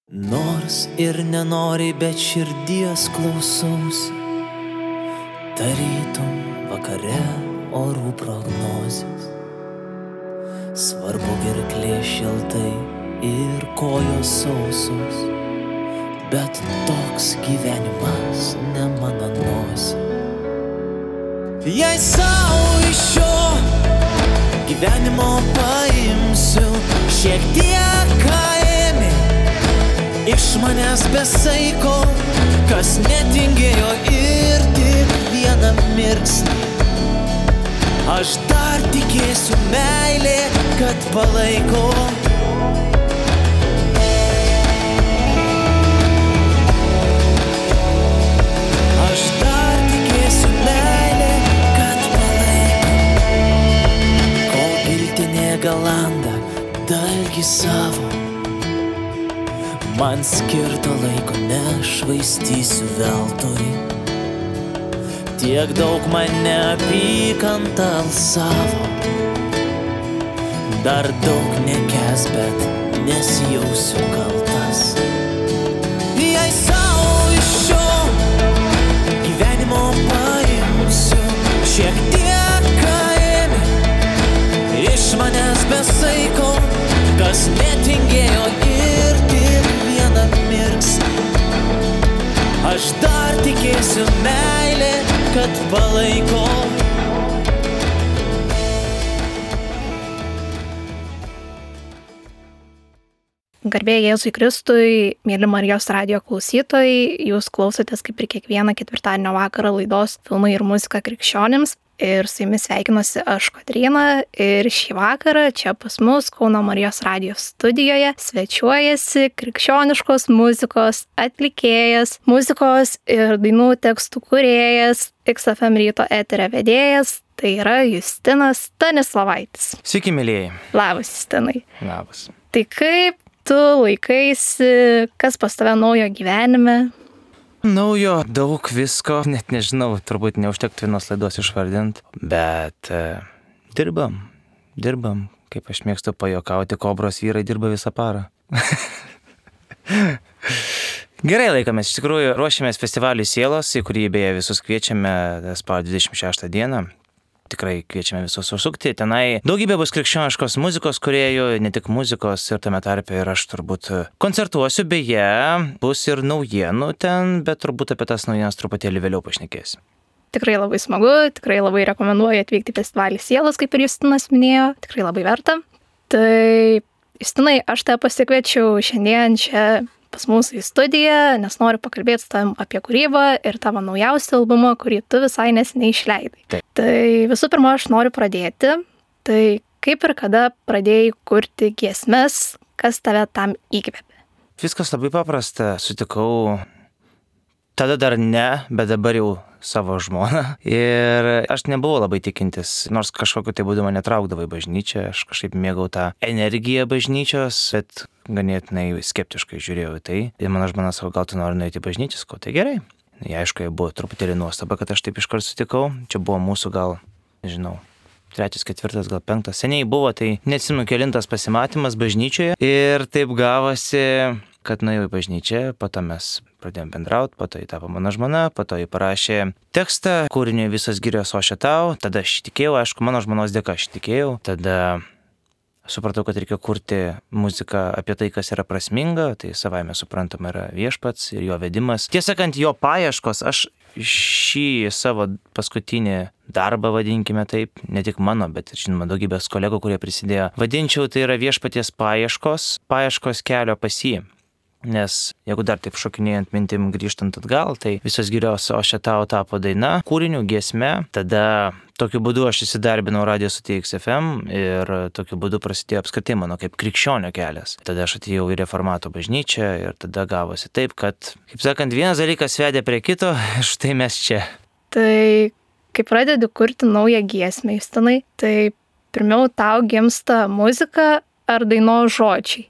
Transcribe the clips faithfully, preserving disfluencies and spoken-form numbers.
Nors ir nenori, bet širdies klausausi, tarytum vakare orų prognozės. Svarbu gerklė šiltai ir kojos sausos, bet toks gyvenimas ne mano nosis. Jei savo iš šio gyvenimo paimsiu šiek tiek, ką ėmė iš manęs be saiko, kas netingėjo ir tik vieną mirksnį. Aš dar tikėsiu meilė, kad palaiko. Aš dar tikėsiu meilė, kad palaiko. Kol giltinė galanda dalgį savo, man skirto laiko nešvaistysiu veltui. Tiek daug mane apykantą alsavo, dar daug nekęs, bet nesijausiu kaltas. Jei savo iš šio gyvenimo paimsiu šiek tiek, ką ėmė iš manęs be saiko, kas netingėjo ir tik vieną mirksnį. Aš dar tikėsiu meilė, kad palaiko. Garbė Jėzui Kristui, mėly Marijos radijo klausytojai, jūs klausotės kaip ir kiekvieną ketvirtadienio vakarą laidos Filmai ir muzika krikščionims. Ir su jumis sveikinuosi aš, Kotryna, ir šį vakarą čia pas mus Kauno Marijos radijos studijoje svečiuojasi krikščioniškos muzikos atlikėjas, muzikos ir dainų tekstų kūrėjas, X F M ryto eterio vedėjas, tai yra Justinas Stanislavaitis. Sveiki, mėlėjai. Labas, Justinai. Labas. Tai kaip tu laikaisi, kas pas tave naujo gyvenime? Naujo, daug visko, net nežinau, turbūt neužtektų vienos laidos išvardint, bet e, dirbam, dirbam, kaip aš mėgstu pajuokauti, kobros vyrai dirba visą parą. Gerai laikomės, iš tikrųjų ruošiamės festivaliui Sielos, į kurį beje visus kviečiame spalio dvidešimt šeštą dieną. Tikrai kviečiame visus užsukti. Tenai daugybė bus krikščioniškos muzikos kūrėjų, ne tik muzikos, ir tame tarpe ir aš turbūt koncertuosiu, beje, bus ir naujienų ten, bet turbūt apie tas naujienas truputėlį vėliau pašnekėsiu. Tikrai labai smagu, tikrai labai rekomenduoju atvykti į festivalį Sielos, kaip ir Justinas minėjo, tikrai labai verta. Tai, Justinai, aš tave pasikviečiau šiandien čia pas mūsų į studiją, nes noriu pakalbėti su tavim apie kūrybą ir tavo naujausią albumą, kurį tu visai neseniai išleidai. Taip. Tai visų pirma, aš noriu pradėti. Tai kaip ir kada pradėjai kurti giesmes, kas tave tam įkvėpė? Viskas labai paprasta. Sutikau tada dar ne, bet dabar jau savo žmoną. Ir aš nebuvau labai tikintis, nors kažkokiu tai būdu mane traukdavo į bažnyčią. Aš kažkaip mėgau tą energiją bažnyčios, bet ganėtinai skeptiškai žiūrėjau į tai. Ir mano žmona savo, gal tu nori nueiti į bažnyčią, ko tai gerai. Ja, aišku, buvo truputėlį nuostaba, kad aš taip iškart sutikau. Čia buvo mūsų gal, nežinau, trečias, ketvirtas, gal penktas. Seniai buvo, tai neatsimenu kelintas pasimatymas bažnyčioje. Ir taip gavosi, kad nuėjau į bažnyčią, po to mes pradėjom bendrauti, po to jį tapo mano žmona, po to jį parašė tekstą, kūriniui Visos girios ošia tau. Tada aš tikėjau, aišku, mano žmonos dėka aš tikėjau. Tada supratau, kad reikia kurti muziką apie tai, kas yra prasminga, tai savaime suprantama yra viešpats ir jo vedimas. Tiesą sakant, jo paieškos, aš šį savo paskutinį darbą, vadinkime taip, ne tik mano, bet žinoma daugybės kolegų, kurie prisidėjo, vadinčiau, tai yra viešpaties paieškos, paieškos kelio pas jį. Nes jeigu dar taip šokinėjant mintim grįžtant atgal, tai Visos girios ošia tau tapo daina, kūrinių, giesme. Tada tokiu būdu aš įsidarbinau radijo stotyje X F M ir tokiu būdu prasidėjo apskritai mano kaip krikščionio kelias. Tada aš atėjau į reformatų bažnyčią ir tada gavosi taip, kad, kaip sakant, vienas dalykas vedė prie kito ir štai mes čia. Tai kai pradedi kurti naują giesmę, Justinai, tai pirmiau tau gimsta muzika ar dainos žodžiai?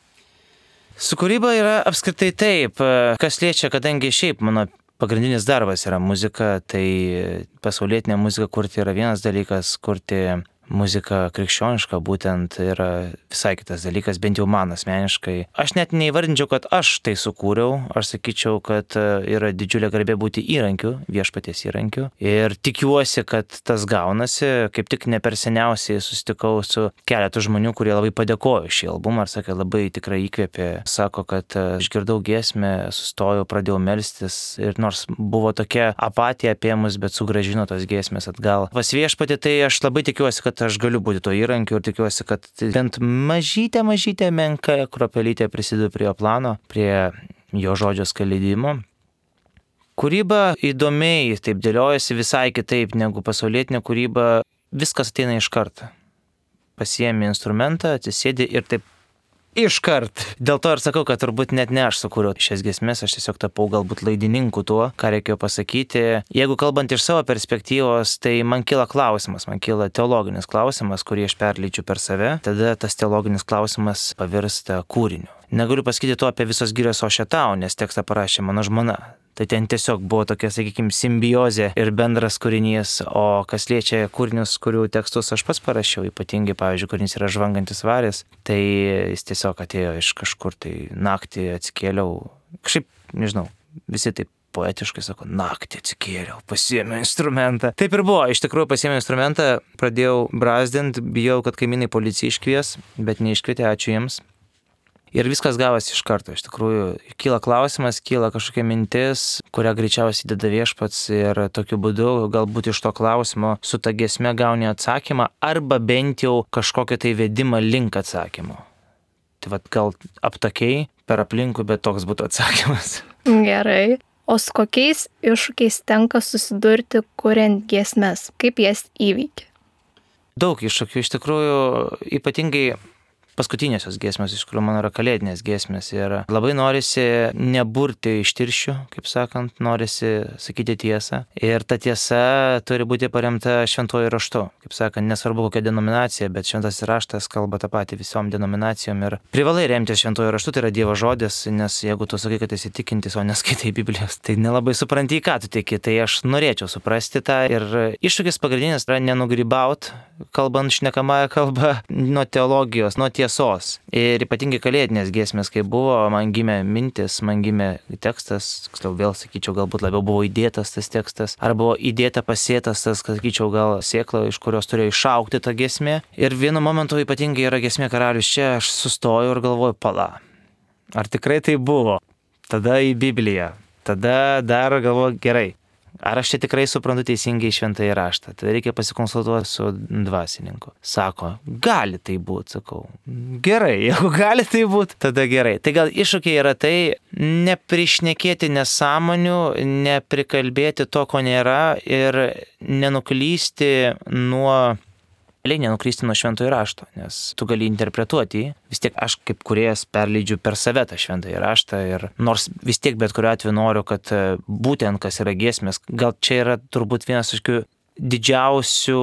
Su kūryba yra apskritai taip, kas liečia, kadangi šiaip mano pagrindinis darbas yra muzika, tai pasaulietinė muzika kurti yra vienas dalykas, kurti muzika krikščioniška būtent yra visai kitas dalykas, bent jau man asmeniškai. Aš net neįvardinčiau, kad aš tai sukūriau, aš sakyčiau, kad yra didžiulė garbė būti įrankiu, viešpaties įrankiu. Ir tikiuosi, kad tas gaunasi. Kaip tik ne per seniausiai susitikau su keletu žmonių, kurie labai padėkojo šį albumą ir sakė, labai tikrai įkvėpė. Sako, kad išgirdau giesmę, sustojau, pradėjau melstis ir nors buvo tokia apatija apie mus, bet sugrąžino tos giesmės atgal. Pas viešpatį, tai aš labai tikiuosi, kad aš galiu būti to įrankiu ir tikiuosi, kad bent mažytė, mažytė menka kropelytė prisidedu prie jo plano, prie jo žodžio skleidimo. Kūryba įdomiai taip dėliojasi visai kitaip negu pasaulietinė kūryba. Viskas ateina iš karto. Pasiemi instrumentą, atsisėdi ir taip iškart. Dėl to ir sakau, kad turbūt net ne aš sukūriau šias giesmes, aš tiesiog tapau galbūt laidininku tuo, ką reikėjo pasakyti. Jeigu kalbant iš savo perspektyvos, tai man kyla klausimas, man kyla teologinis klausimas, kurį aš perlyčiu per save, tada tas teologinis klausimas pavirsta kūriniu. Negaliu pasakyti to apie Visos girios Ošia tau, nes tekstą parašė mano žmona. Tai ten tiesiog buvo tokia, sakykime, simbiozė ir bendras kūrinys, o kas liečia kūrinius, kurių tekstus aš pats parašiau, ypatingai, pavyzdžiui, kūrinys yra Žvangantis varis, tai jis tiesiog atėjo iš kažkur, tai naktį atsikėliau, kažkaip, nežinau, visi taip poetiškai sako, naktį atsikėliau, pasiėmiau instrumentą. Taip ir buvo, iš tikrųjų pasiėmiau instrumentą, pradėjau brazdint, bijau, kad kaimynai policiją iškvies, bet neiškvietė, ačiū jiems. Ir viskas gavosi iš karto, iš tikrųjų, kyla klausimas, kyla kažkokia mintis, kurią greičiausiai deda viešpats ir tokiu būdu galbūt iš to klausimo su ta giesme gauni atsakymą arba bent jau kažkokią tai vedimą link atsakymo. Tai vad gal aptakiai per aplinkų, bet toks būtų atsakymas. Gerai. O su kokiais iššūkiais tenka susidurti kuriant giesmes? Kaip jas įveikia? Daug iššūkių, iš tikrųjų, ypatingai paskutinėsios giesmės, iš kurių mano yra kalėdinės giesmės. Ir labai norisi neburti iš tirščių, kaip sakant, norisi sakyti tiesą. Ir ta tiesa turi būti paremta šventuoju raštu. Kaip sakant, nesvarbu kokia denominacija, bet šventasis raštas kalba tą patį visom denominacijom. Ir privalai remtis šventuoju raštu, tai yra Dievo žodis, nes jeigu tu sakai, kad esi tikintis, o neskaitai Biblijos, tai nelabai supranti, į ką tu tiki. Tai aš norėčiau suprasti tą. Ir iššūkis pagrindinis yra nenugrybaut, kalbant šnekamąją kalbą, nuo teologijos, nuo tiesos. Ir ypatingai kalėdinės giesmės, kai buvo, man gimė mintis, man gimė tekstas, tiksliau vėl sakyčiau, galbūt labiau buvo įdėtas tas tekstas, ar buvo įdėta pasėtas tas, sakyčiau, gal sėkla, iš kurios turėjo išaugti tą giesmę. Ir vienu momentu ypatingai yra giesmė Karalius čia, aš sustoju ir galvoju, pala, ar tikrai tai buvo? Tada į Bibliją, tada dar galvoju, gerai. Ar aš čia tikrai suprantu teisingai šventąjį raštą? Tada reikia pasikonsultuoti su dvasininku. Sako, gali tai būti, sakau. Gerai, jeigu gali tai būti, tada gerai. Tai gal iššūkiai yra tai neprišnekėti nesąmonių, neprikalbėti to, ko nėra ir nenuklysti nuo... nenukrysti nuo šventojo rašto, nes tu gali interpretuoti jį. Vis tiek aš kaip kūrėjas perleidžiu per save tą šventąjį raštą ir nors vis tiek bet kuriuo atveju noriu, kad būtent kas yra giesmės, gal čia yra turbūt vienas iš didžiausių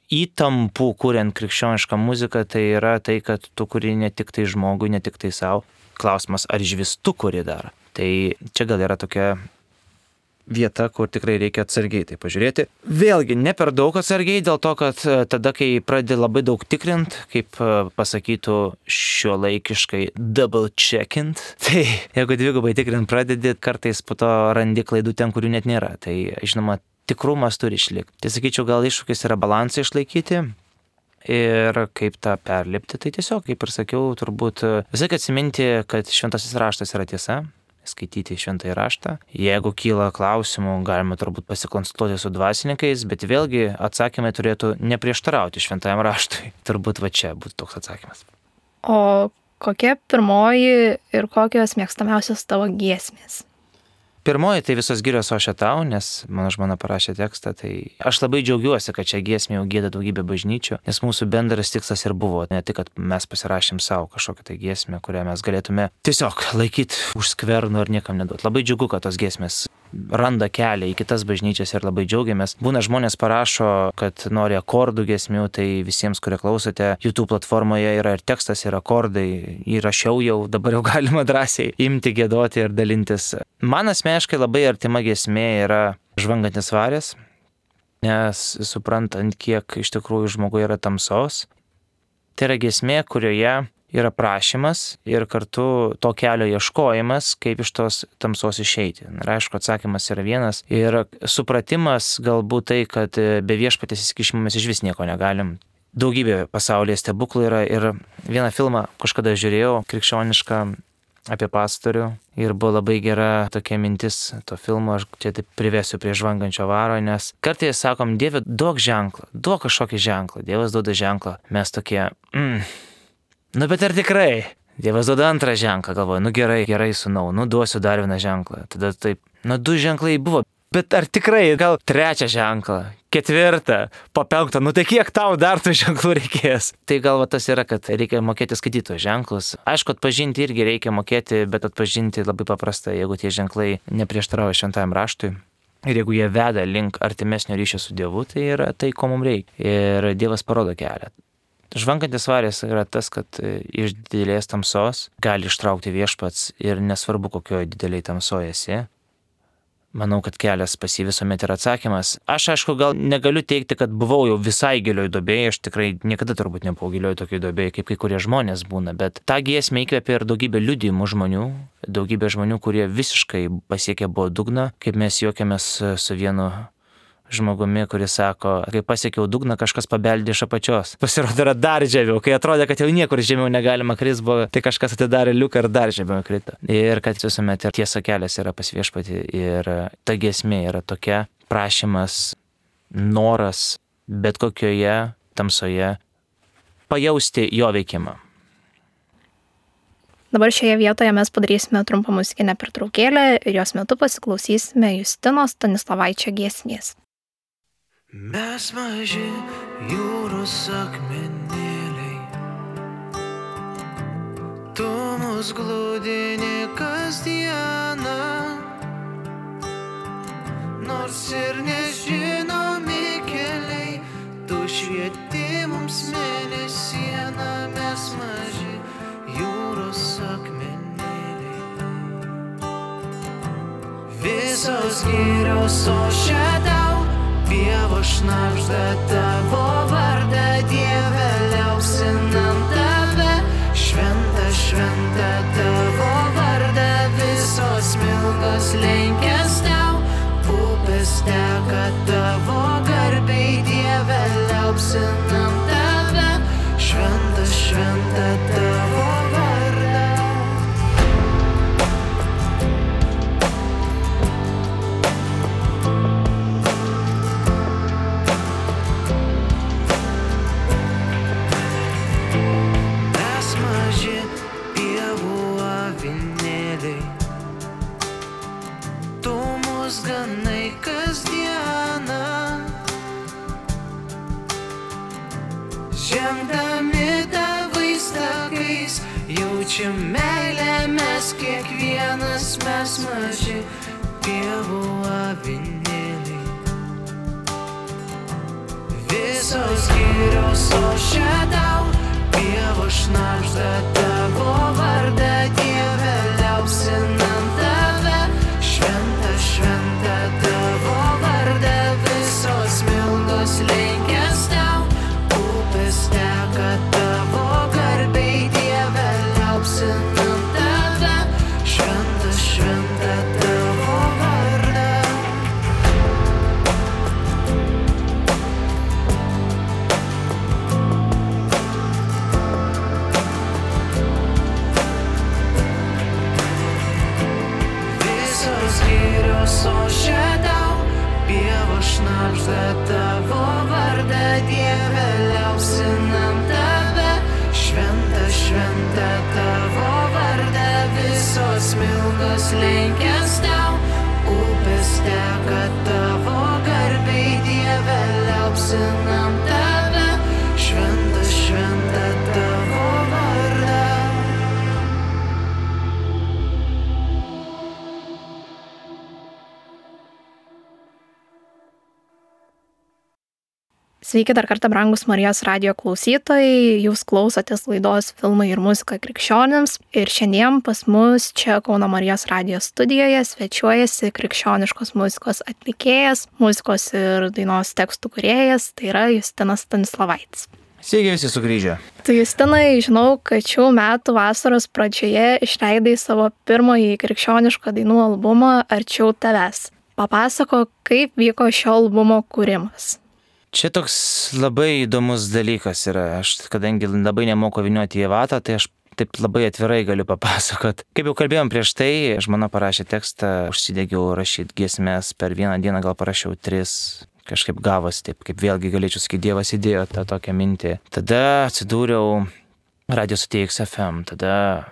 įtampų, kuriant krikščionišką muziką, tai yra tai, kad tu kuri ne tik tai žmogui, ne tik tai savo. Klausimas, ar išvis tu kuri dar. Tai čia gal yra tokia vieta, kur tikrai reikia atsargiai tai pažiūrėti. Vėlgi, ne per daug atsargiai, dėl to, kad tada, kai pradedi labai daug tikrint, kaip pasakytų šiuolaikiškai double checkint, tai jeigu dvigubai tikrint pradedi, kartais po to randi klaidų ten, kurių net nėra. Tai, žinoma, tikrumas turi išlikti. Tai sakyčiau, gal iššūkis yra balansą išlaikyti. Ir kaip tą perlipti, tai tiesiog, kaip ir sakiau, turbūt visai atsiminti, kad šventasis raštas yra tiesa, skaityti šventąjį raštą. Jeigu kyla klausimų, galime turbūt pasikonsultuoti su dvasininkais, bet vėlgi atsakymai turėtų neprieštarauti šventajam raštui. Turbūt va čia būtų toks atsakymas. O kokia pirmoji ir kokios mėgstamiausios tavo giesmės? Pirmoji tai Visos girios Ošia tau, nes mano žmona parašė tekstą, tai aš labai džiaugiuosi, kad šią giesmę jau gieda daugybė bažnyčių, nes mūsų bendras tikslas ir buvo ne tik, kad mes pasirašėm savo kažkokią tai giesmę, kurią mes galėtume tiesiog laikyti už skvernų ir niekam neduoti. Labai džiugu, kad tos giesmės randa kelią į kitas bažnyčias ir labai džiaugiamės. Būna žmonės parašo, kad nori akordų giesmių, tai visiems, kurie klausote, YouTube platformoje yra ir tekstas, ir akordai, įrašiau jau, dabar jau galima drąsiai imti, giedoti ir dalintis. Man asmeniškai labai artima giesmė yra Žvangantis varis. nes suprantant, kiek iš tikrųjų žmogui yra tamsos. Tai yra giesmė, kurioje yra prašymas ir kartu to kelio ieškojimas, kaip iš tos tamsos išeiti. Ir aišku, atsakymas yra vienas. Ir supratimas galbūt tai, kad be viešpaties įsikišimo mes iš vis nieko negalim. Daugybė pasaulyje stebuklų yra ir vieną filmą kažkada žiūrėjau, krikščionišką, apie pastorių. Ir buvo labai gera tokia mintis to filmo, aš čia taip privesiu prie žvangančio varo, nes kartais sakom, Dieve, duok ženklą, duok kažkokį ženklą. Dievas duoda ženklą. Mes tokie, mm, nu bet ar tikrai? Dievas duoda antrą ženklą, galvoju, nu gerai, gerai sūnau, nu duosiu dar vieną ženklą. Tada taip, nu du ženklai buvo, bet ar tikrai, gal trečią ženklą, ketvirtą, po penktą, nu tai kiek tau dar tų ženklų reikės? Tai gal va tas yra, kad reikia mokėti skaityti tos ženklus. Aišku, atpažinti irgi reikia mokėti, bet atpažinti labai paprasta, jeigu tie ženklai neprieštarauja šventajam raštui. Ir jeigu jie veda link artimesnio ryšio su Dievu, tai yra tai, ko mums reikia. Ir Dievas parodo kelią. Žvangantis varis yra tas, kad iš didelės tamsos gali ištraukti viešpats ir nesvarbu, kokioje didelėje tamsoje esi. Manau, kad kelias pas jį visuomet yra atsakymas. Aš aišku, gal negaliu teikti, kad buvau jau visai gilioj duobėje, aš tikrai niekada turbūt nebuvau gilioj tokioj duobėje, kaip kai kurie žmonės būna, bet tą giesmę įkvėpė ir daugybė liudijimų žmonių, daugybė žmonių, kurie visiškai pasiekė buvo dugną, kaip mes juokiamės su vienu žmogumi, kuris sako, kai pasiekiau dugną, kažkas pabeldė iš apačios. Pasirodo, yra dar žemiau. Kai atrodė, kad jau niekur žemiau negalima krist, buvo, tai kažkas atidarė liuką ir dar žemiau krito. Ir kad visuomet ir tiesa kelias yra pas viešpatį. Ir ta giesmė yra tokia, prašymas, noras, bet kokioje tamsoje pajausti jo veikimą. Dabar šioje vietoje mes padarysime trumpą muzikinę pertraukėlę ir jos metu pasiklausysime Justinos Stanislavaičio giesmės. Mes maži jūros akmenėliai, tu mus glūdini kasdieną, nors ir nežinomi keliai, tu švieti mums mėnesieną. Mes maži jūros akmenėliai, visos girios ošia tau, Dievo šnabžda tavo vardą, Dieve liaupsinam tave, šventa, šventa tavo vardą, visos smilgos lenkės tau, upės teka tavo garbei, Dieve liaupsinam tave, šventa, šventa tavo vardą. Ganai kasdieną, žengdami tavais takais, jaučiam meilę mes kiekvienas, mes maži Dievo avinėliai. Visos girios ošia tau, Dievo šnabžda tavo vardą, Dieve liaupsinam tave, šventa, šventa tavo vardą, visos smilgos lenkės tau, upės teka tavo garbei, Dieve liaupsinam tave, šventa, šventa tavo vardą. Girios ošia tau, Dievo šnabžda tavo vardą, Dieve liaupsinam tave, šventa, šventa tavo vardą, visos smilgos lenkės tau, upės teka tavo garbei, Dieve liaupsinam tave, šventa, šventa tavo vardą. Sveiki dar kartą, brangus Marijos radijo klausytojai, jūs klausotės laidos Filmai ir muzika krikščionims ir šiandien pas mus čia Kauno Marijos radijo studijoje svečiuojasi krikščioniškos muzikos atlikėjas, muzikos ir dainos tekstų kūrėjas, tai yra Justinas Stanislavaitis. Sveiki visi sugrįžę. Tai Justinai, žinau, kad šių metų vasaros pradžioje išleidai savo pirmąjį krikščionišką dainų albumą Arčiau tavęs. Papasakok, kaip vyko šio albumo kūrimas. Čia toks labai įdomus dalykas yra. Aš, kadangi labai nemoku vynioti į vatą, tai aš taip labai atvirai galiu papasakot. Kaip jau kalbėjom prieš tai, žmona parašė tekstą, užsidegiau rašyti giesmes, per vieną dieną gal parašiau tris. Kažkaip gavosi taip, kaip vėlgi galėčiau sakyti, Dievas įdėjo tą tokią mintį. Tada atsidūriau Radio Stoty X F M, tada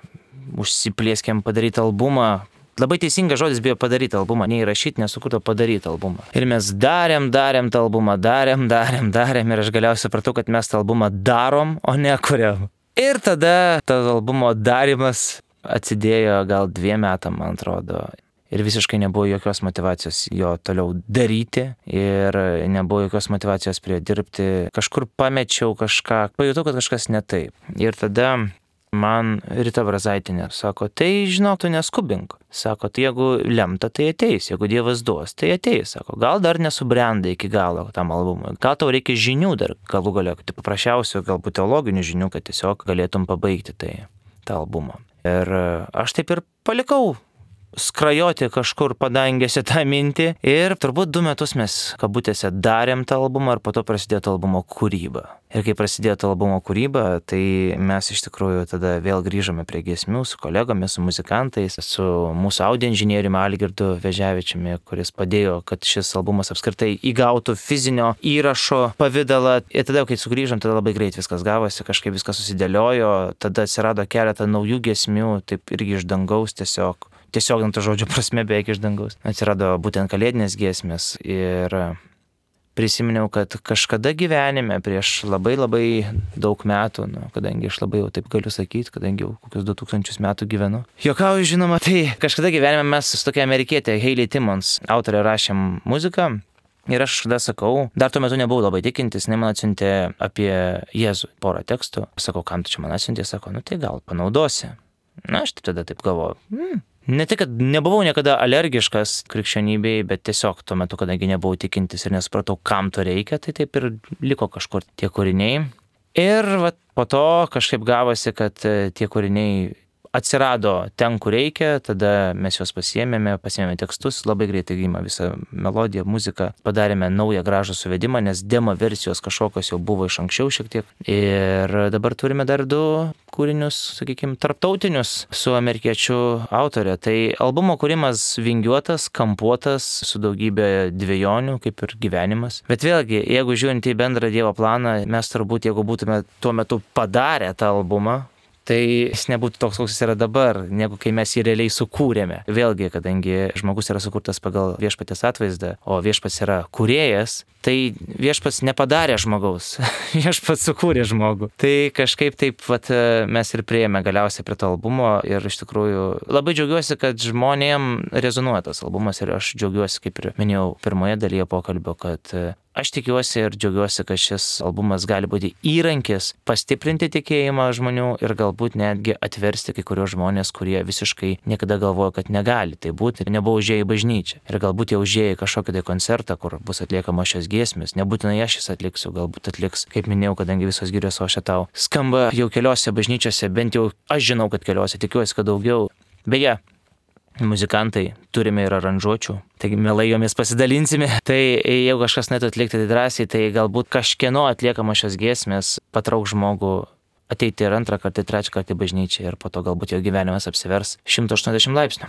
užsiplėskėm padaryti albumą. Labai teisingas žodis buvo padaryti albumą, neįrašyti, nesukurto padaryti albumą. Ir mes darėm, darėm tą albumą, darėm, darėm, darėm ir aš galiausiai supratau, kad mes tą albumą darom, o ne kuriam. Ir tada tas albumo darimas atsidėjo gal dviem metam, man atrodo. Ir visiškai nebuvo jokios motyvacijos jo toliau daryti ir nebuvo jokios motyvacijos prie dirbti. Kažkur pamečiau kažką, pajutau, kad kažkas ne taip. Ir tada man Rita Brazaitinė sako, tai žinok, tu neskubink. Sako, tai jeigu lemta, tai ateis, jeigu Dievas duos, tai ateis. Sako, gal dar nesubrendai iki galo tam albumui. Gal tau reikia žinių dar, galų galia, tai paprasčiausių, galbūt teologinių žinių, kad tiesiog galėtum pabaigti tai, tą albumą. Ir aš taip ir palikau skrajoti kažkur padangėse tą mintį ir turbūt du metus mes kabutėse darėm tą albumą ir po to prasidėjo to albumo kūryba. Ir kai prasidėjo to albumo kūryba, tai mes iš tikrųjų tada vėl grįžome prie giesmių su kolegomis, su muzikantais, su mūsų audio inžinieriumi Algirdu Veževičiumi, kuris padėjo, kad šis albumas apskritai įgautų fizinio įrašo pavidalą. Ir tada, kai sugrįžom, tada labai greit viskas gavosi, kažkaip viskas susidėliojo, tada atsirado keletą naujų giesmių, taip irgi iš dangaus tiesiog. Tiesiog ant to žodžio prasme beveik iš dangaus. Atsirado būtent kalėdinės giesmės ir prisiminiau, kad kažkada gyvenime prieš labai labai daug metų, nu, kadangi aš labai jau taip galiu sakyti, kadangi jau kokius du tūkstančius metų gyvenu. Juokauju, žinoma, tai kažkada gyvenime mes su tokia amerikietė Hailey Timmons autorė rašėm muziką. Ir aš tada sakau, dar tuo metu nebuvau labai tikintis, jinai man atsiuntė apie Jėzų porą tekstų. Sakau, kam tu čia man atsiuntė? Sako, nu tai gal panaudosi. Na, aš tada taip galvoju, hmm. Ne tik, kad nebuvau niekada alergiškas krikščionybei, bet tiesiog tuo metu, kadangi nebuvau tikintis ir nesupratau, kam to reikia, tai taip ir liko kažkur tie kūriniai. Ir vat, po to kažkaip gavosi, kad tie kūriniai atsirado ten, kur reikia, tada mes juos pasiėmėme, pasiėmėme tekstus, labai greitai gimė visą melodiją, muziką, padarėme naują gražų suvedimą, nes demo versijos kažkokios jau buvo iš anksčiau šiek tiek. Ir dabar turime dar du kūrinius, sakykime, tarptautinius su amerikiečių autorė. Tai albumo kūrimas vingiuotas, kampuotas, su daugybė dvejonių, kaip ir gyvenimas. Bet vėlgi, jeigu žiūrint į bendrą Dievo planą, mes turbūt, jeigu būtume tuo metu padarę tą albumą, tai jis nebūtų toks, koks jis yra dabar, negu kai mes jį realiai sukūrėme. Vėlgi, kadangi žmogus yra sukurtas pagal viešpaties atvaizdą, o viešpats yra kūrėjas, tai viešpats nepadarė žmogaus, viešpats sukūrė žmogų. Tai kažkaip taip vat, mes ir prieėmė galiausiai prie to albumo ir iš tikrųjų labai džiaugiuosi, kad žmonėm rezonuoja tas albumas ir aš džiaugiuosi, kaip ir minėjau pirmoje dalyje pokalbio, kad aš tikiuosi ir džiaugiuosi, kad šis albumas gali būti įrankis pastiprinti tikėjimą žmonių ir galbūt netgi atversti kai kurios žmonės, kurie visiškai niekada galvojo, kad negali tai būti ir nebuvo užėję į bažnyčią. Ir galbūt jau užėję į kažkokį tai koncertą, kur bus atliekama šios giesmės. Nebūtinai aš šis atliksiu, galbūt atliks, kaip minėjau, kadangi visos girios ošia tau. Skamba jau keliose bažnyčiose, bent jau aš žinau, kad keliose, tikiuosi, kad daugiau. Beje, muzikantai turime ir aranžuočių, taigi mielai jomis pasidalinsime. Tai jeigu kažkas norėtų atlikti tai drąsiai, tai galbūt kažkieno atliekama šios giesmės patrauk žmogų ateiti ir antrą kartą, ir trečią kartą į bažnyčią ir po to galbūt jo gyvenimas apsivers šimtas aštuoniasdešimt laipsnių.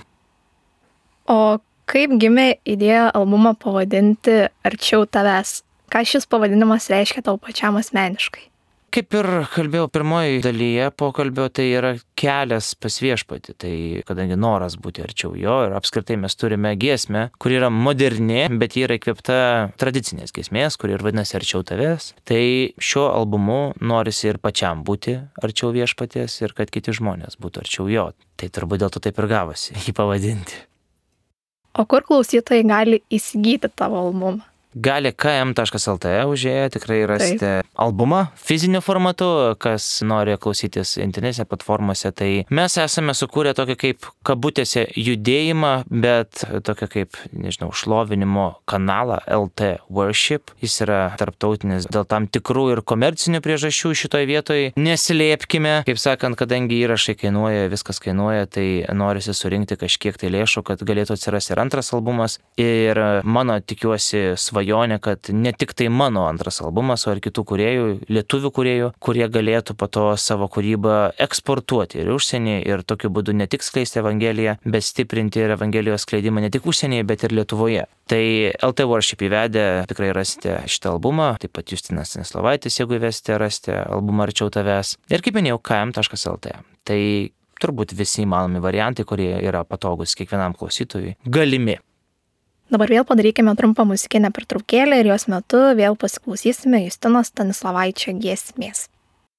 O kaip gimė idėja albumą pavadinti Arčiau tavęs? Ką šis pavadinimas reiškia tau pačiam asmeniškai? Kaip ir kalbėjau pirmoji dalyje pokalbio, tai yra kelias pas viešpatį. Tai kadangi noras būti arčiau jo ir apskritai mes turime giesmę, kuri yra moderni, bet ji yra įkvėpta tradicinės giesmės, kuri ir vadinasi Arčiau tavęs. Tai šiuo albumu norisi ir pačiam būti arčiau viešpaties ir kad kiti žmonės būtų arčiau jo. Tai turbūt dėl to taip ir gavosi jį pavadinti. O kur klausytojai gali įsigyti tavo albumą? gali k m taškas l t užėję tikrai rasti Taip. albumą fiziniu formatu, kas nori klausytis internetinėse platformose. Tai mes esame sukūrę tokį kaip kabutėse judėjimą, bet tokį kaip, nežinau, šlovinimo kanalą L T Worship. Jis yra tarptautinis dėl tam tikrų ir komercinių priežasčių šitoj vietoj. Neslėpkime, kaip sakant, kadangi įrašai kainuoja, viskas kainuoja, tai norisi surinkti kažkiek tai lėšų, kad galėtų atsirasti ir antras albumas. Ir mano, tikiuosi, svajonė, kad ne tik tai mano antras albumas, o ir kitų kūrėjų, lietuvių kūrėjų, kurie galėtų po to savo kūrybą eksportuoti ir užsienį ir tokiu būdu ne tik skleisti Evangeliją, bet stiprinti ir Evangelijos skleidimą ne tik užsienyje, bet ir Lietuvoje. Tai L T Worship įvedę tikrai rasite šitą albumą, taip pat Justinas Stanislovaitis, jeigu įvesite, rasite albumą Arčiau tavęs. Ir kaip minėjau, k m taškas l t. Tai turbūt visi įmanomi variantai, kurie yra patogus kiekvienam klausytojui, galimi. Dabar vėl padarykime trumpą muzikinę pertraukėlę ir jos metu vėl pasiklausysime Justino Stanislovaičio giesmės.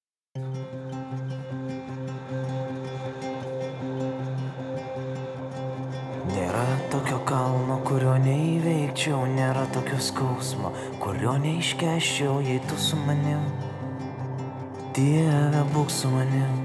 Nėra tokio kalno, kurio neįveikčiau, nėra tokio skausmo, kurio neiškeščiau, jei tu su manim. Dieve, būk su manim.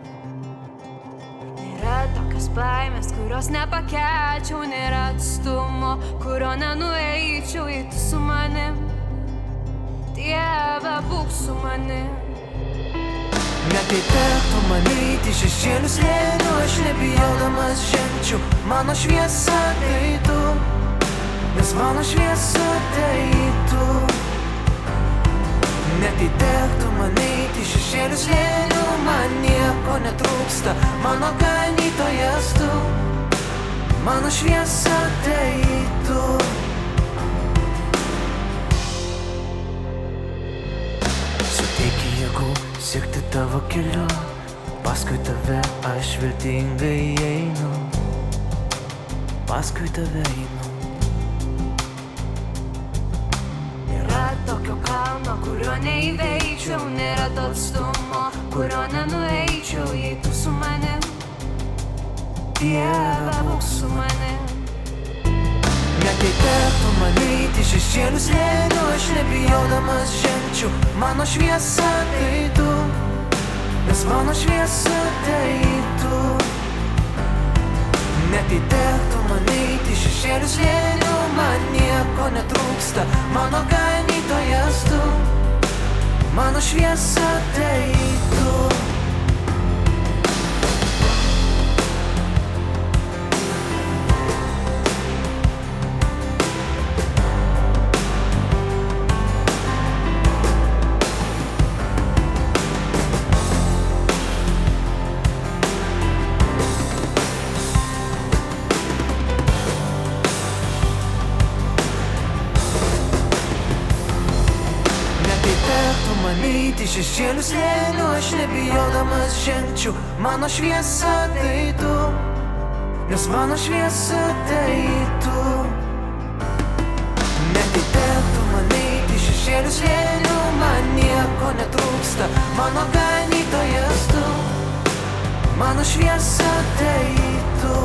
Nėra tokios baimės, kurios nepakelčiau, nėra atstumo, kurio nenueičiau, jei tu su manim. Dieve, būk su manim. Net jei tektų manyti šešėlių slėnių, aš nebijodamas žengčiau, mano šviesa tai tu, nes mano šviesa tai tu. Net jei tektų manyti šešėlių slėnių, man nieko netrūksta, mano ganytojas tu, mano šviesa tai tu. Suteiki jėgų siekti tavo keliu, paskui tave aš viltingai einu, paskui tave einu. Nėra tokio kalno, kurio neįveikčiau, nėra to atstumo, kurio nenueičiau, jei tu su manim. Dieve, būk su manim. Net jei tektų manyti šešėlių slėnių, aš nebijodamas žengčiau, mano šviesa tai tu, nes mano šviesa tai tu. Net jei tektų manyti šešėlių slėnių, man nieko netrūksta, mano ganytojas tu, mano šviesa tai tu. Šešėlių slėnių, aš nebijodamas žengčiau, mano šviesa tai tu, nes mano šviesa tai tu. Net jei tektų manyti šešėlių slėnių, man nieko netrūksta, mano ganytojas tu, mano šviesa tai tu.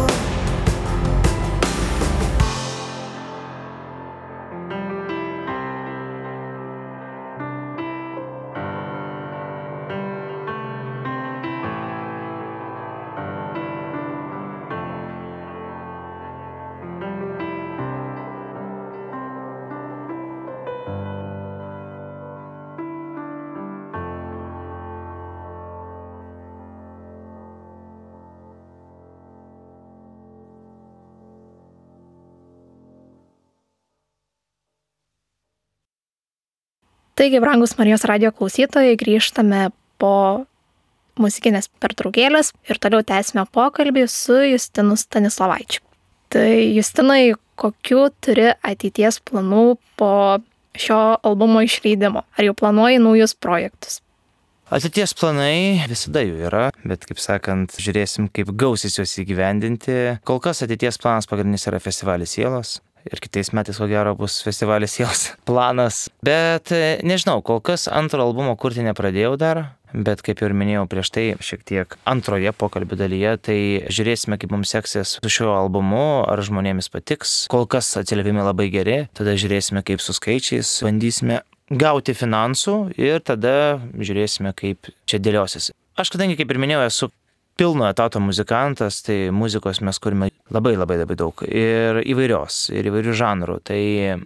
Taigi, brangus Marijos radijo klausytojai, grįžtame po muzikinės pertraukėlės ir toliau tęsime pokalbį su Justinu Stanislovaičiu. Tai Justinai, kokių turi ateities planų po šio albumo išleidimo? Ar jau planuoji naujus projektus? Ateities planai visada jų yra, bet, kaip sakant, žiūrėsim, kaip gausis juos įgyvendinti. Kol kas ateities planas pagrindinis yra festivalis Sielos. Ir kitais metais, ko gero, bus festivalis Sielos planas. Bet nežinau, kol kas antro albumo kurti nepradėjau dar. Bet kaip ir minėjau prieš tai, šiek tiek antroje pokalbio dalyje, tai žiūrėsime, kaip mums seksis su šiuo albumu, ar žmonėmis patiks. Kol kas atsiliepimai labai geri, tada žiūrėsime, kaip su skaičiais, bandysime gauti finansų ir tada žiūrėsime, kaip čia dėliosis. Aš kadangi, kaip ir minėjau, esu pilno etato muzikantas, tai muzikos mes kurime labai labai labai daug ir įvairios, ir įvairių žanrų. Tai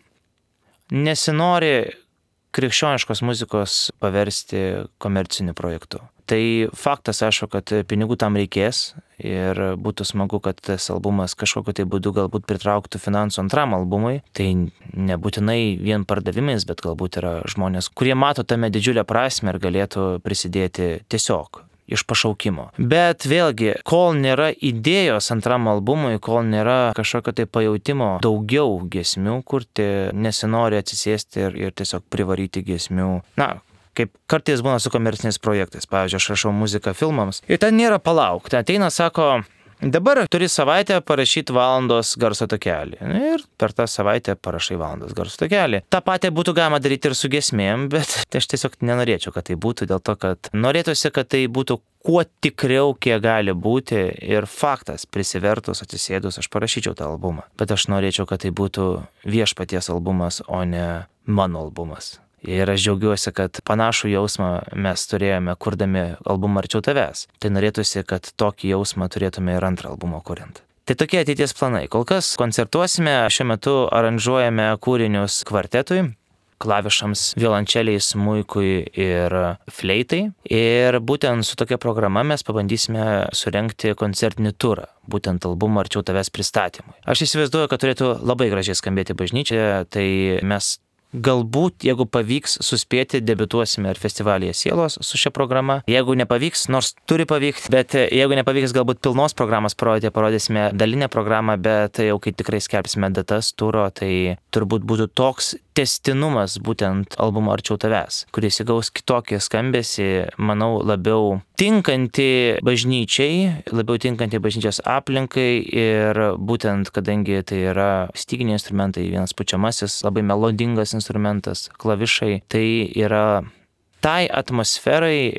nesinori krikščioniškos muzikos paversti komerciniu projektu. Tai faktas, aišku, kad pinigų tam reikės ir būtų smagu, kad tas albumas kažkokiu tai būdu galbūt pritrauktų finansų antram albumui. Tai nebūtinai vien pardavimais, bet galbūt yra žmonės, kurie mato tame didžiulę prasmę ir galėtų prisidėti tiesiog iš pašaukimo. Bet vėlgi, kol nėra idėjos antram albumui, kol nėra kažkokio tai pajautimo daugiau giesmių kurti, nesinori atsisėsti ir, ir tiesiog privaryti giesmių. Na, kaip kartais būna su komerciniais projektais. Pavyzdžiui, aš rašau muziką filmams ir ten nėra palauk. Ten ateina, sako, dabar turi savaitę parašyti valandos garso takelį. Ir per tą savaitę parašai valandos garso takelį. Ta patį būtų galima daryti ir su giesmėm, bet aš tiesiog nenorėčiau, kad tai būtų, dėl to, kad norėtųsi, kad tai būtų kuo tikriau, kiek gali būti. Ir faktas, prisivertus, atsisėdus, aš parašyčiau tą albumą. Bet aš norėčiau, kad tai būtų viešpaties albumas, o ne mano albumas. Ir aš džiaugiuosi, kad panašų jausmą mes turėjome kurdami albumą Arčiau tavęs. Tai norėtųsi, kad tokį jausmą turėtume ir antrą albumą kuriant. Tai tokie ateities planai. Kol kas koncertuosime, šiuo metu aranžuojame kūrinius kvartetui, klavišams, violončeliai, smuikui ir fleitai. Ir būtent su tokia programa mes pabandysime surengti koncertinį turą, būtent albumo Arčiau tavęs pristatymui. Aš įsivaizduoju, kad turėtų labai gražiai skambėti bažnyčioje, tai mes galbūt, jeigu pavyks suspėti, debiutuosime ir festivalyje Sielos su šia programa. Jeigu nepavyks, nors turi pavykti, bet jeigu nepavyks galbūt pilnos programos parodyti, parodysime dalinę programą, bet jau kai tikrai skelbsime datas turo, tai turbūt būtų toks tęstinumas būtent albumo Arčiau tavęs, kuris įgaus kitokį skambesį, manau, labiau tinkantį bažnyčiai, labiau tinkantį bažnyčios aplinkai ir būtent, kadangi tai yra styginiai instrumentai, vienas pučiamasis, labai melodingas instrumentas, klavišai, tai yra tai atmosferai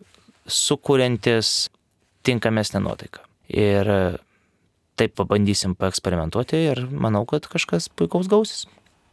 sukuriantis tinkamesnę nuotaiką. Ir taip pabandysim paeksperimentuoti ir manau, kad kažkas puikaus gausis.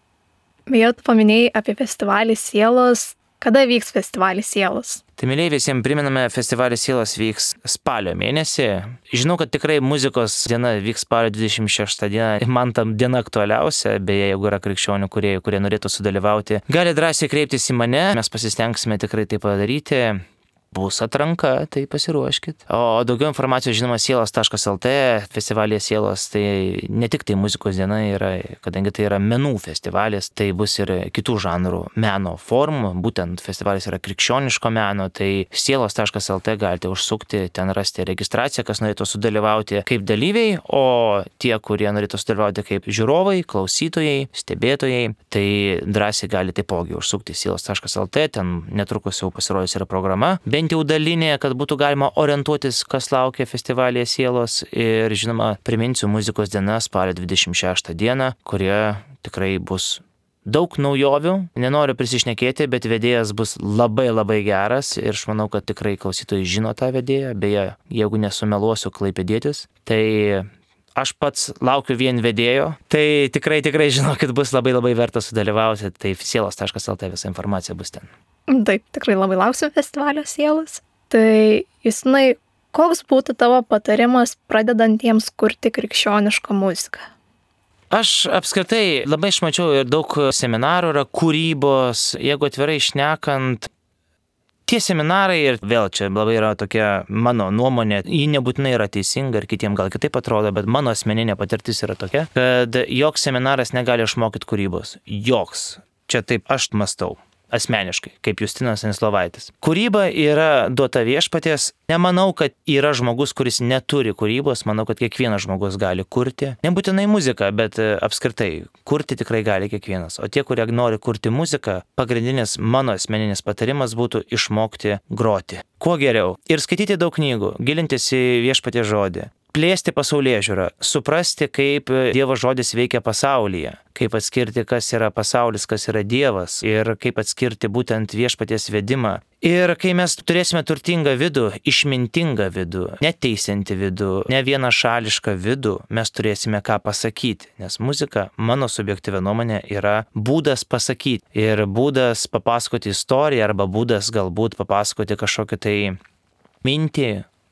Beje, tu paminėjai apie festivalį Sielos. Kada vyks festivalis Sielos? Tai, mėlyje, visiems priminame, festivalis Sielos vyks spalio mėnesį. Žinau, kad tikrai muzikos diena vyks spalio dvidešimt šeštą dieną. Man tam diena aktualiausia, beje, jeigu yra krikščionių, kurie, kurie norėtų sudalyvauti, gali drąsiai kreiptis į mane, mes pasistengsime tikrai tai padaryti. Bus atranka, tai pasiruoškit. O daugiau informacijos, žinoma, sielos taškas el tė, festivalyje Sielos, tai ne tik tai muzikos diena yra, kadangi tai yra menų festivalis, tai bus ir kitų žanrų meno formų, būtent festivalis yra krikščioniško meno, tai sielos taškas el tė galite užsukti, ten rasti registraciją, kas norėtų sudalyvauti kaip dalyviai, o tie, kurie norėtų sudalyvauti kaip žiūrovai, klausytojai, stebėtojai, tai drąsiai galite taipogi užsukti sielos taškas el tė, ten netrukus jau pasirodys yra programa. Bent jau dalinė, kad būtų galima orientuotis, kas laukia festivalyje Sielos. Ir žinoma, priminsiu, muzikos diena spalio dvidešimt šeštą dieną, kurie tikrai bus daug naujovių. Nenoriu prisišnekėti, bet vedėjas bus labai labai geras ir aš manau, kad tikrai klausytojai žino tą vedėją. Beje, jeigu nesumeluosiu, klaipėdietis, tai aš pats laukiu vien vedėjo. Tai tikrai tikrai žinau, kad bus labai labai verta sudalyvauti. Tai sielos taškas el tė visa informacija bus ten. Taip, tikrai labai lauksiu festivalio Sielos. Tai, Justinai, koks būtų tavo patarimas pradedantiems kurti krikščionišką muziką? Aš apskritai labai išmačiau ir daug seminarų yra kūrybos, jeigu atvirai šnekant. Tie seminarai, ir vėl čia labai yra tokia mano nuomonė, ji nebūtinai yra teisinga ir kitiems gal kitaip atrodo, bet mano asmeninė patirtis yra tokia, kad joks seminaras negali išmokyti kūrybos. Joks. Čia taip aš mąstau. Asmeniškai, kaip Justinas Stanislovaitis. Kūryba yra duota viešpaties. Nemanau, kad yra žmogus, kuris neturi kūrybos. Manau, kad kiekvienas žmogus gali kurti. Nebūtinai muziką, bet apskritai kurti tikrai gali kiekvienas. O tie, kurie nori kurti muziką, pagrindinis mano asmeninis patarimas būtų išmokti groti. Kuo geriau. Ir skaityti daug knygų, gilintis į viešpaties žodį. plėsti pasaulėžiūrą, suprasti, kaip Dievo žodis veikia pasaulyje, kaip atskirti, kas yra pasaulis, kas yra Dievas ir kaip atskirti būtent viešpaties vedimą. Ir kai mes turėsime turtingą vidų, išmintingą vidų, neteisiantį vidų, ne vienašališką vidų, mes turėsime ką pasakyti, nes muzika, mano subjektyvia nuomonė, yra būdas pasakyti ir būdas papasakoti istoriją arba būdas galbūt papasakoti kažkokį tai mintį.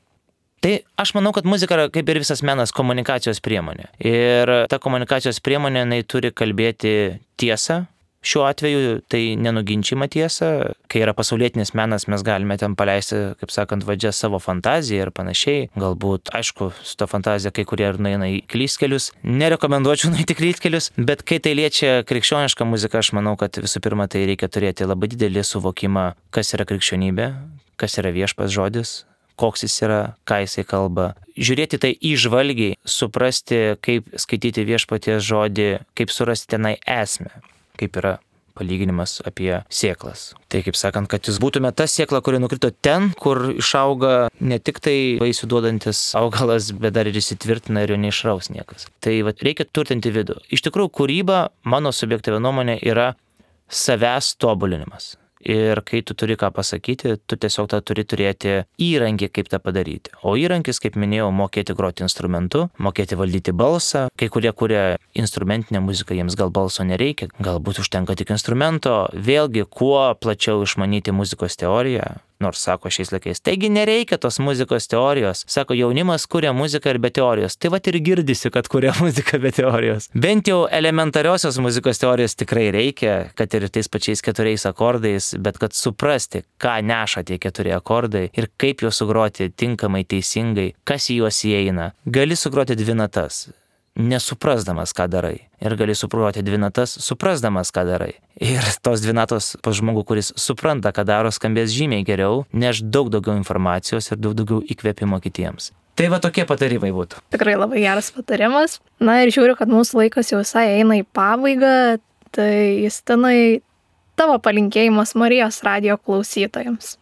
Tai aš manau, kad muzika yra kaip ir visas menas komunikacijos priemonė. Ir ta komunikacijos priemonė, jinai turi kalbėti tiesą. Šiuo atveju tai nenuginčima tiesa. Kai yra pasaulietinis menas, mes galime ten paleisti, kaip sakant, vadžią savo fantaziją ir panašiai. Galbūt, aišku, su to fantazija kai kurie ir nueina į klystkelius. Nerekomenduočiau nueiti į klystkelius, bet kai tai liečia krikščionišką muziką, aš manau, kad visų pirma tai reikia turėti labai didelį suvokimą, kas yra krikščionybė, kas yra viešpats žodis, koks jis yra, ką jisai kalba. Žiūrėti tai įžvalgiai, suprasti, kaip skaityti viešpaties žodį, kaip surasti tenai esmę, kaip yra palyginimas apie sėklas. Tai kaip sakant, kad jūs būtume ta sėkla, kuri nukrito ten, kur išauga ne tik tai vaisių duodantis augalas, bet dar ir įsitvirtina ir jo neišraus niekas. Tai va, reikia turtinti vidų. Iš tikrųjų, kūryba, mano subjektyvia nuomonė, yra savęs tobulinimas. Ir kai tu turi ką pasakyti, tu tiesiog tą turi turėti įrankį, kaip tą padaryti. O įrankis, kaip minėjau, mokėti groti instrumentu, mokėti valdyti balsą. Kai kurie kuria instrumentinę muziką, jiems gal balso nereikia, galbūt užtenka tik instrumento. Vėlgi, kuo plačiau išmanyti muzikos teoriją, nors sako šiais laikais, taigi nereikia tos muzikos teorijos. Sako, jaunimas kuria muziką ir be teorijos. Tai vat ir girdisi, kad kuria muziką be teorijos. Bent jau elementariosios muzikos teorijos tikrai reikia, kad ir tais pačiais keturiais akordais, bet kad suprasti, ką neša tie keturi akordai ir kaip juos sugroti tinkamai, teisingai, kas į juos įeina. Gali sugroti dvi natas, nesuprasdamas, ką darai. Ir gali sugroti dvi natas, suprasdamas, ką darai. Ir tos dvi natos pas žmogų, kuris supranta, ką daro, skambės žymiai geriau, neš daug daugiau informacijos ir daug daugiau įkvėpimo kitiems. Tai va tokie patarimai būtų. Tikrai labai geras patarimas. Na ir žiūriu, kad mūsų laikas jau visai eina į pabaigą. Tai Justinai, tavo palinkėjimas Marijos radijo klausytojams.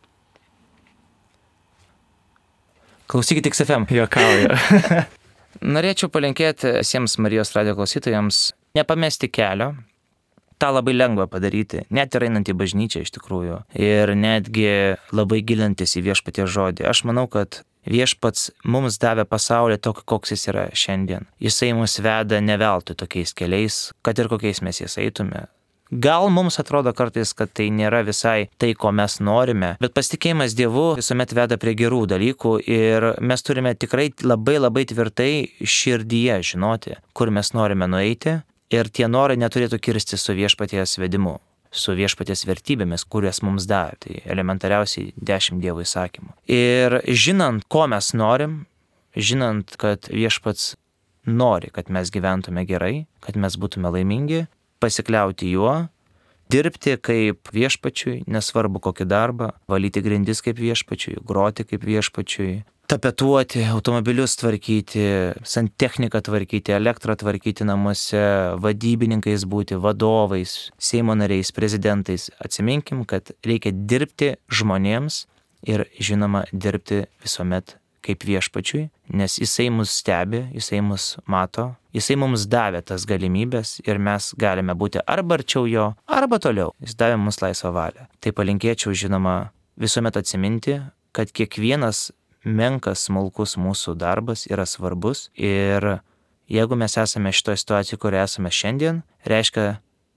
Klausykit X F M. Juokauju. Norėčiau palinkėti visiems Marijos radijo klausytojams nepamesti kelio. Ta labai lengva padaryti, net ir einant į bažnyčią iš tikrųjų. Ir netgi labai gilintis į viešpaties žodį. Aš manau, kad viešpats mums davė pasaulį tokį, koks jis yra šiandien. Jisai mus veda ne veltui tokiais keliais, kad ir kokiais mes jais eitume. Gal mums atrodo kartais, kad tai nėra visai tai, ko mes norime, bet pasitikėjimas Dievu visuomet veda prie gerų dalykų ir mes turime tikrai labai labai tvirtai širdyje žinoti, kur mes norime nueiti ir tie norai neturėtų kirsti su viešpaties vedimu, su viešpaties vertybėmis, kurias mums davė. Tai elementariausiai dešimt Dievo įsakymų. Ir žinant, ko mes norim, žinant, kad viešpats nori, kad mes gyventume gerai, kad mes būtume laimingi, pasikliauti juo, dirbti kaip viešpačiui, nesvarbu kokį darbą, valyti grindis kaip viešpačiui, groti kaip viešpačiui, tapetuoti, automobilius tvarkyti, santechniką tvarkyti, elektrą tvarkyti namuose, vadybininkais būti, vadovais, Seimo nariais, prezidentais. Atsiminkim, kad reikia dirbti žmonėms ir žinoma dirbti visuomet kaip viešpačiui, nes jisai mus stebi, jisai mus mato, jisai mums davė tas galimybės ir mes galime būti arba arčiau jo, arba toliau. Jis davė mums laisvą valią. Tai palinkėčiau, žinoma, visuomet atsiminti, kad kiekvienas menkas, smulkus mūsų darbas yra svarbus ir jeigu mes esame šitoje situacijoje, kurioje esame šiandien, reiškia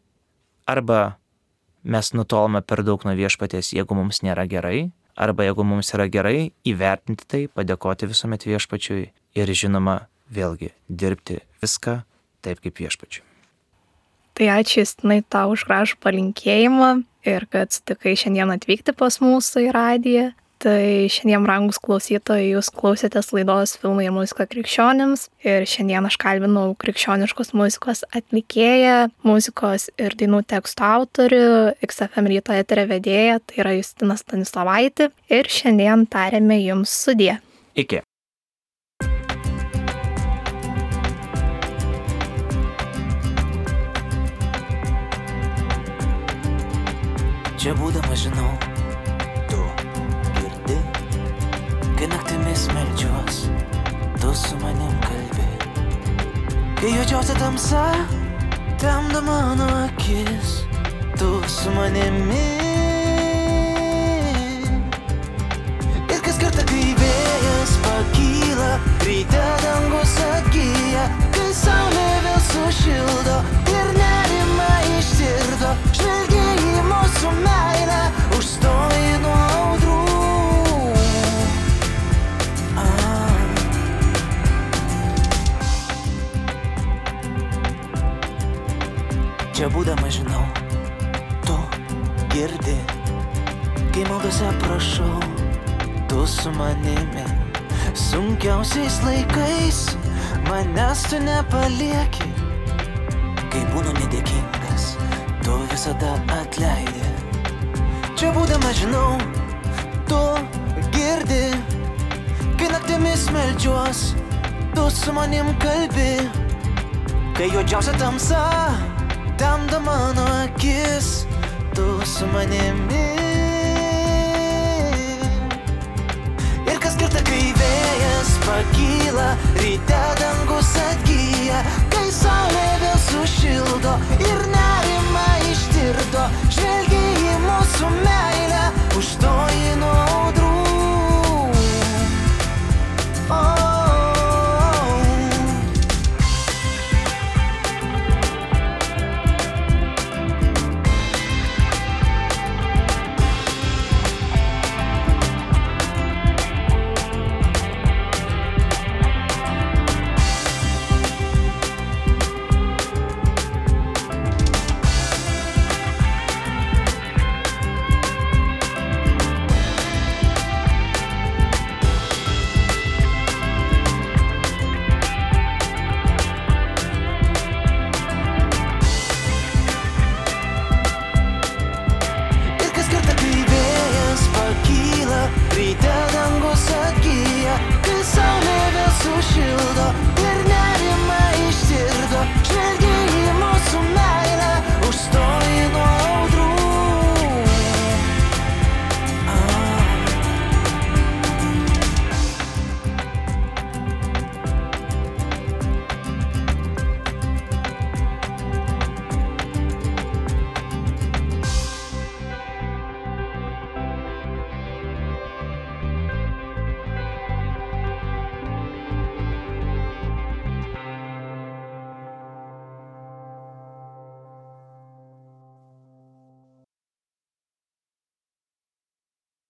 arba mes nutolome per daug nuo viešpaties, jeigu mums nėra gerai, arba jeigu mums yra gerai, įvertinti tai, padėkoti visuomet viešpačiui ir žinoma, vėlgi, dirbti viską taip kaip viešpačiui. Tai ačiū Justinai tau už gražų palinkėjimą ir kad sutikai šiandien atvykti pas mūsų į radiją. Tai šiandien, brangus klausytojai, jūs klausėtės laidos Filmai ir muzika krikščionims ir šiandien aš kalbinau krikščioniškos muzikos atlikėją, muzikos ir dainų tekstų autorių, X F M ryto eterio vedėją, tai yra Justina Stanislavaitė ir šiandien tariame jums sudie. Iki. Čia būdamas žinau, tu girdi, kai naktimis meldžiuos, tu tu su manim kalbi. Kai juodžiausia tamsa temdo mano akis, tu su manimi. Ir kas kartą, kai vėjas pakyla, ryte dangus atgyja, kai saulė vėl sušildo ir nerima ištirdo, žvelgi į mūsų meilę, užstoji nuo audrų. Čia būdama žinau, tu girdi, kai maldose prašau, tu su manimi. Sunkiausiais laikais manęs tu nepalieki, kai būnu nedėkingas, tu visada atleidi. Čia būdama žinau, tu girdi, kai naktimis meldžiuos, tu su manim kalbi, kai juodžiausia tamsa temdo mano akis, tu su manimi. Ir kas kartą, kai vėjas pakyla, ryte dangus atgyja, kai saulė vėl sušildo ir